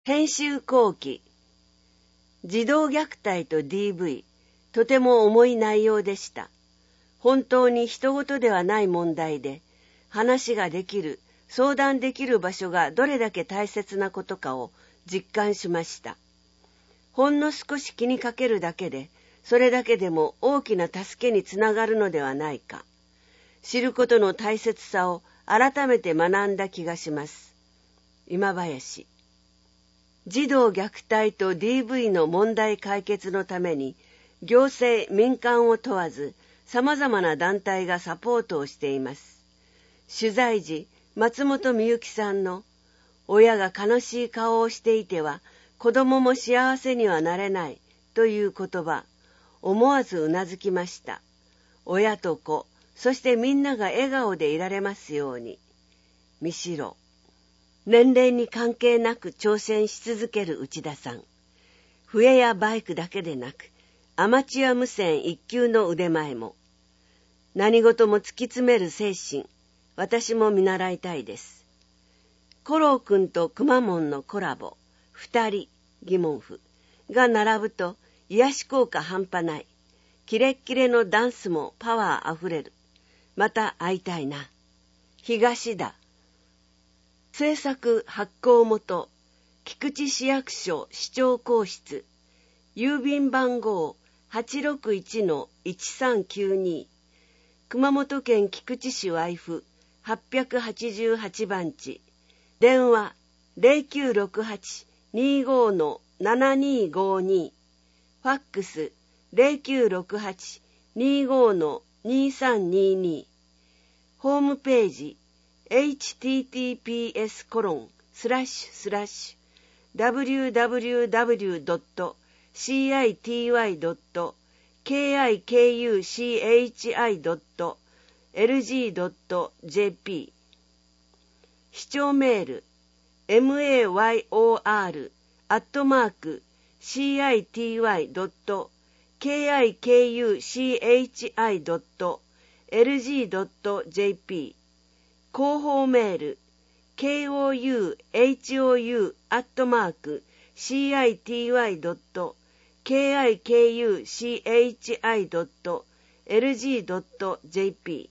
編集後記。児童虐待と DV、とても重い内容でした。本当に人事ではない問題で、話ができる、相談できる場所がどれだけ大切なことかを実感しました。ほんの少し気にかけるだけで、それだけでも大きな助けにつながるのではないか。知ることの大切さを改めて学んだ気がします。今林。児童虐待と DV の問題解決のために、行政・民間を問わず、様々な団体がサポートをしています。取材時、松本美幸さんの、親が悲しい顔をしていては、子供も幸せにはなれないという言葉、思わずうなずきました。親と子、そしてみんなが笑顔でいられますように。三代。年齢に関係なく挑戦し続ける内田さん。笛やバイクだけでなく、アマチュア無線一級の腕前も。何事も突き詰める精神、私も見習いたいです。コロー君とくまモンのコラボ、二人、疑問符が並ぶと癒し効果半端ない。キレッキレのダンスもパワーあふれる。また会いたいな。東田。制作発行元、菊池市役所市長公室、郵便番号 861-1392、熊本県菊池市ワイフ888番地、電話 0968-25-7252、ファックス 0968-25-2322、ホームページhttps://www.city.kikuchi.lg.jp 視聴メール mayor@city.kikuchi.lg.jp 広報メール kouhou@city.kikuchi.lg.jp